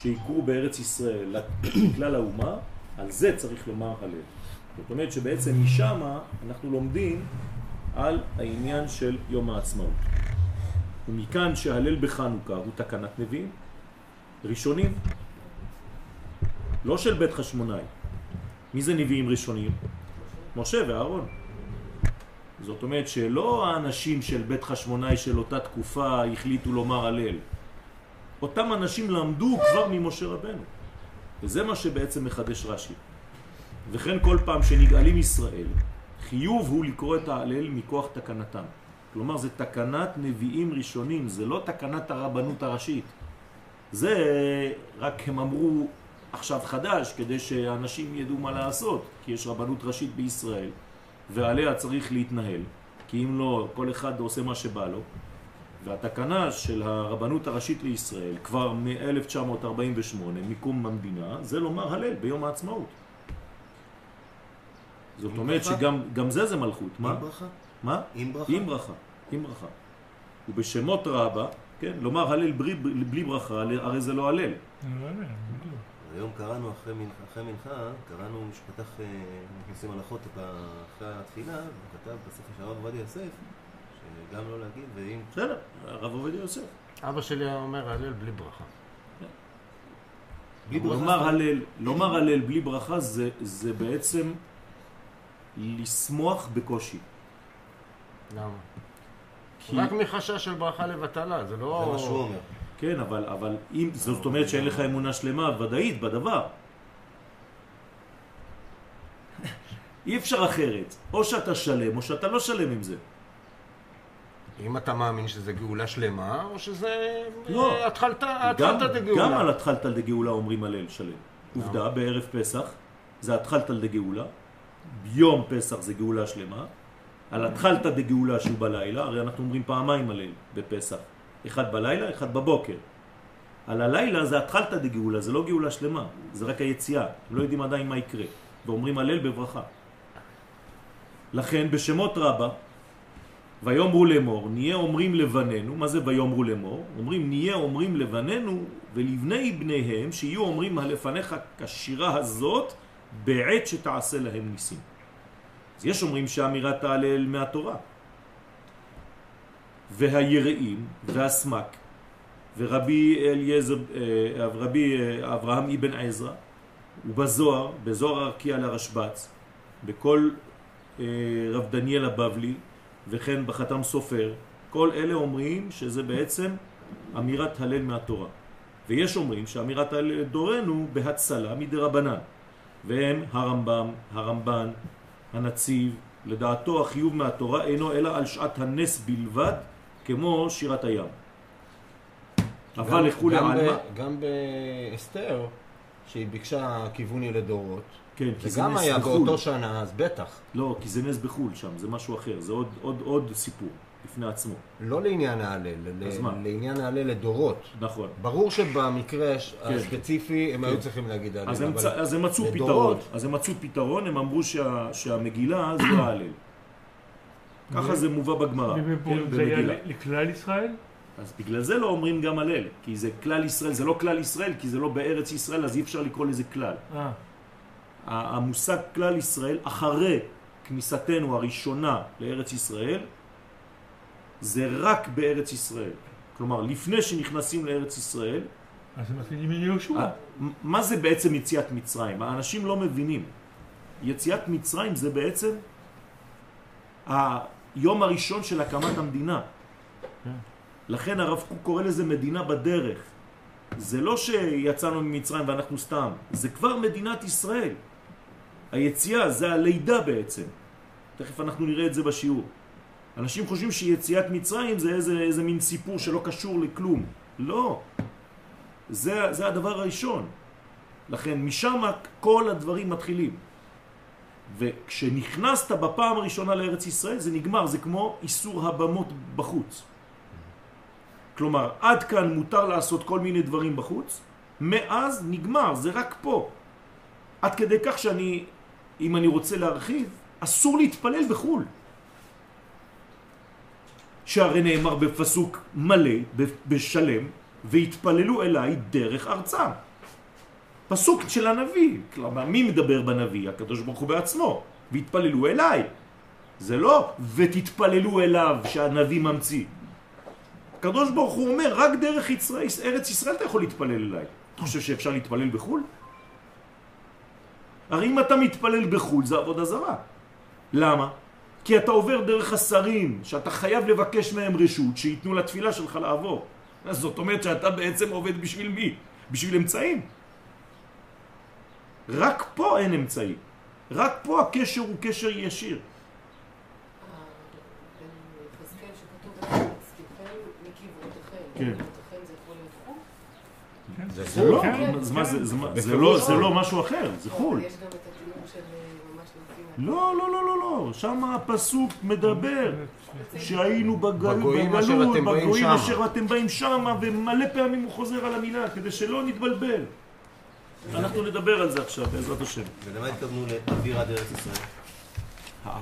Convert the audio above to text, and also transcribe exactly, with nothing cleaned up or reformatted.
שיקרו בארץ ישראל לכלל האומה, על זה צריך לומר הלל. זאת אומרת שבעצם משם אנחנו לומדים על העניין של יום העצמאות. ומכאן שהלל בחנוכה הוא תקנת נביאים ראשונים, לא של בית חשמונאי. מי זה נביאים ראשונים? משה ואהרון. זאת אומרת שלא האנשים של בית חשמונאי של אותה תקופה החליטו לומר הלל. אותם אנשים למדו כבר ממשה רבנו. וזה מה שבעצם מחדש רש"י. וכן כל פעם שנגאלים ישראל, חיוב הוא לקרוא את ההלל מכוח תקנתם. כלומר זה תקנת נביאים ראשונים, זה לא תקנת הרבנות הראשית. זה רק הם אמרו עכשיו חדש כדי שאנשים ידעו מה לעשות, כי יש רבנות ראשית בישראל ועליה צריך להתנהל, כי אם לא כל אחד עושה מה שבא לו. והתקנה של הרבנות הראשית לישראל כבר מ-אלף תשע מאות ארבעים ושמונה מקום המדינה זה לומר הלל ביום העצמאות. זאת אומרת שגם גם זה זה מלכות. עם מה? ברכה? מה? עם ברכה? עם ברכה. עם ברכה. ובשמות רבה, כן, לומר הלל בלי, בלי ברכה, הרי זה לא הלל. היום קראנו אחרי מנחה, אחרי מנחה, קראנו שפתח, נכנסים הלכות אחרי התפילה, הוא כתב בספר של הרב עובדיה יוסף, שגם לא להגיד, ואם... בסדר, הרב עובדיה יוסף. אבא שלי אומר הלל בלי ברכה. בלי ברכה. לומר הלל, לומר הלל בלי ברכה זה, זה בעצם לשמוח בקושי. למה? כי... רק מחשש של ברכה לבטלה, זה לא... זה מה שהוא אומר. כן, אבל, אבל אם, זאת אומרת שאין לך אמונה שלמה ודאית בדבר. אי אפשר אחרת. או שאתה שלם או שאתה לא שלם עם זה. אם אתה מאמין שזה גאולה שלמה, או שזה לא. התחלתה גם, דגאולה. גם על התחלת דגאולה אומרים הלל שלם. עובדה, בערב פסח זה התחלת דגאולה, ביום פסח זה גאולה שלמה, על התחלת דגאולה שהוא בלילה, הרי אנחנו אומרים פעמיים הלל בפסח. אחד בלילה, אחד בבוקר. על הלילה זה התחלת דגאולה, זה לא גאולה שלמה, זה רק היציאה. לא יודעים עדיין מה יקרה. ואומרים הלל בברכה. לכן בשמות רבה, ויאמרו לאמור, נהיה אומרים לבנינו, מה זה ויאמרו לאמור? אומרים נהיה אומרים לבנינו ולבני בניהם שיהיו אומרים הלפניך כשירה הזאת בעת שתעשה להם ניסים. אז יש אומרים שהאמירת ההלל מהתורה. והיראים והסמק ורבי אליעזר, רבי אברהם אבן עזרא ובזוהר, בזוהר הרקיע לרשב"ץ, בכל רב דניאל הבבלי וכן בחתם סופר, כל אלה אומרים שזה בעצם אמירת הלל מהתורה. ויש אומרים שאמירת הלל דורנו בהצלה מדרבנן, והם הרמב"ם, הרמב"ן, הנציב, לדעתו החיוב מהתורה אינו אלא על שעת הנס בלבד, כמו שירת הים. אבל לכו לעלמה. גם באסתר, שהיא ביקשה כיווני לדורות, כן, כי זה זה גם נס היה בחול. באותו שנה, אז בטח. לא, כי זה נס בחול שם, זה משהו אחר, זה עוד, עוד, עוד סיפור לפני עצמו. לא לעניין ההלל, אז ל- מה? לעניין ההלל לדורות. נכון. ברור שבמקרה הספציפי הם היו כן. צריכים להגיד ההלל, אז הם, אבל אז הם מצאו לדורות- פתרון, אז הם מצאו פתרון, הם אמרו שה, שהמגילה זה ההלל. ככה זה מובא בגמרא, כן, זה היה במגילה. לכלל ישראל? אז בגלל זה לא אומרים גם הלל, כי זה כלל ישראל, זה לא כלל ישראל, כי זה לא בארץ ישראל, אז אי אפשר לקרוא לזה כלל. אה. המושג כלל ישראל, אחרי כניסתנו הראשונה לארץ ישראל, זה רק בארץ ישראל. כלומר, לפני שנכנסים לארץ ישראל, אז הם מתחילים מיהושע. מה זה בעצם יציאת מצרים? האנשים לא מבינים. יציאת מצרים זה בעצם היום הראשון של הקמת המדינה. לכן הרב קוק קורא לזה מדינה בדרך. זה לא שיצאנו ממצרים ואנחנו סתם, זה כבר מדינת ישראל. היציאה זה הלידה בעצם. תכף אנחנו נראה את זה בשיעור. אנשים חושבים שיציאת מצרים זה איזה, איזה מין סיפור שלא קשור לכלום. לא. זה, זה הדבר הראשון. לכן משם כל הדברים מתחילים. וכשנכנסת בפעם הראשונה לארץ ישראל זה נגמר, זה כמו איסור הבמות בחוץ. כלומר, עד כאן מותר לעשות כל מיני דברים בחוץ, מאז נגמר, זה רק פה. עד כדי כך שאני, אם אני רוצה להרחיב, אסור להתפלל בחול. שהרי נאמר בפסוק מלא, בשלם, והתפללו אליי דרך ארצם. פסוק של הנביא. כלומר, מי מדבר בנביא? הקדוש ברוך הוא בעצמו. והתפללו אליי. זה לא ותתפללו אליו שהנביא ממציא. הקדוש ברוך הוא אומר, רק דרך ישראל, ארץ ישראל אתה יכול להתפלל אליי. אתה חושב שאפשר להתפלל בחול? הרי אם אתה מתפלל בחול זה עבודה זרה. למה? כי אתה עובר דרך השרים, שאתה חייב לבקש מהם רשות, שיתנו לתפילה שלך לעבור. אז זאת אומרת שאתה בעצם עובד בשביל מי? בשביל אמצעים. רק פה אין אמצעים. רק פה הקשר הוא קשר ישיר. חזקאל שכתוב בצקיכם מקברותיכם. כן. מקברותיכם זה יכול להיות חול? זה זה לא, כן, אז מה זה, זה מה- זה בפירוש לא, לא. זה לא משהו אחר, זה חול. יש גם את התיאור של ממש נופים. לא, לא, לא, לא, לא, שם הפסוק מדבר שהיינו בגל- בגויים אשר בגלות, אתם באים בגויים שמה. אשר אתם באים שמה, ומלא פעמים הוא חוזר על המילה, כדי שלא נתבלבל. אנחנו נדבר על זה עכשיו, בעזרת השם. ולמה התכוונו לאוויר עד ארץ ישראל?